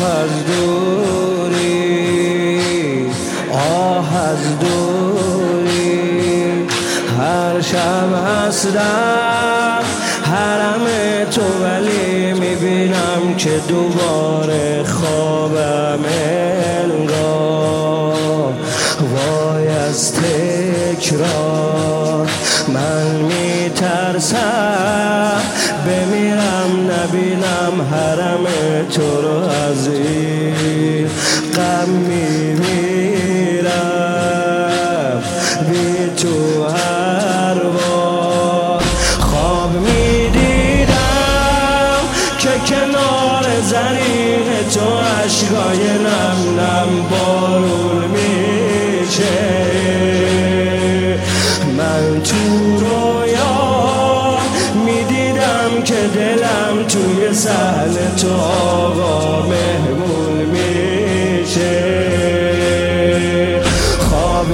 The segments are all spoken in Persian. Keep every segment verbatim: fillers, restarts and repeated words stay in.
از دوری، آه از دوری. هر شب هستم حرم تو ولی میبینم که دوباره خوابم انگار. وای از تکرار من میترسم بمیرم نبینم حرم تو رو. از این غم میمیرم بی تو هر بار. خواب میدیدم که کنار زریح تو عشقای نم نم بارون میشه. من تو رویا میدیدم که دلم توی صحن تو آقا مهمون میشه. خواب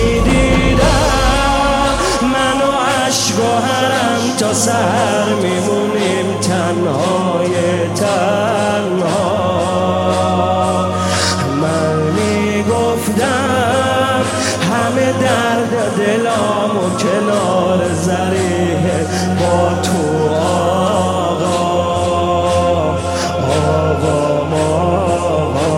میدیدم من و عشق و حرم تا سحر میمونیم تنهای تنها. من میگفتم همه درد دلام و کنار زریح با تو آقا. آقا آقا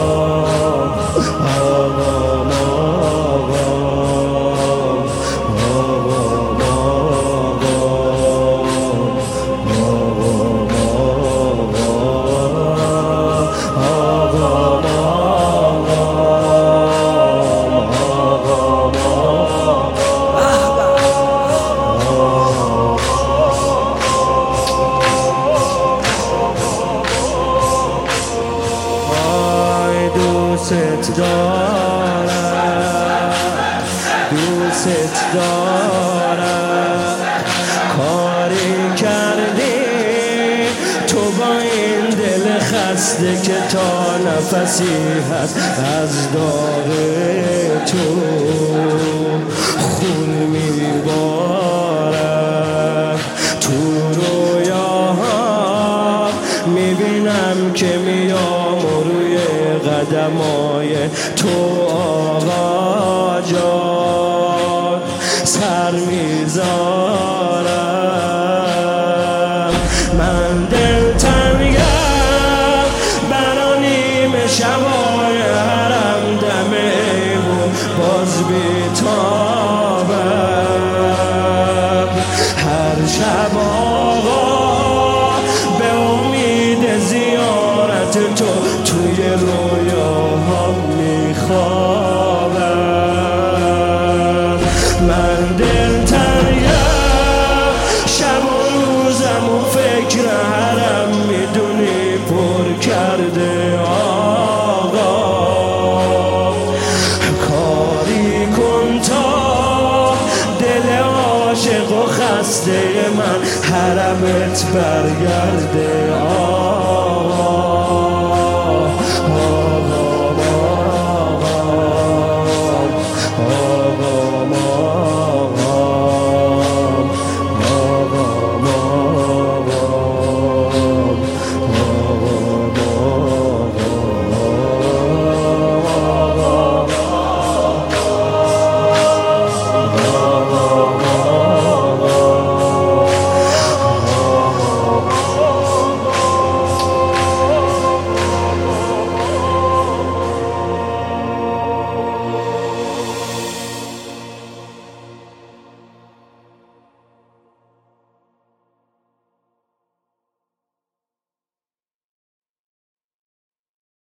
دوست دارم، دوست دارم. کاری کردی تو با این دل خسته که تا نفسی هست از داغ تو خون میبارم. تو رویاها میبینم که میام روی قدمای تو آقا جان سر میذارم. من دلتنگم برا نیمه شبای حرم دم ایمون باز بیتابم. هر شب آقا به امید زیارت تو توی رویاها میخوابم. من دلتنگم شب و روزم و فکر حرم میدونی پر کرده آقا. کاری کن تا دل عاشق و خسته من حرمت برگرده آقا.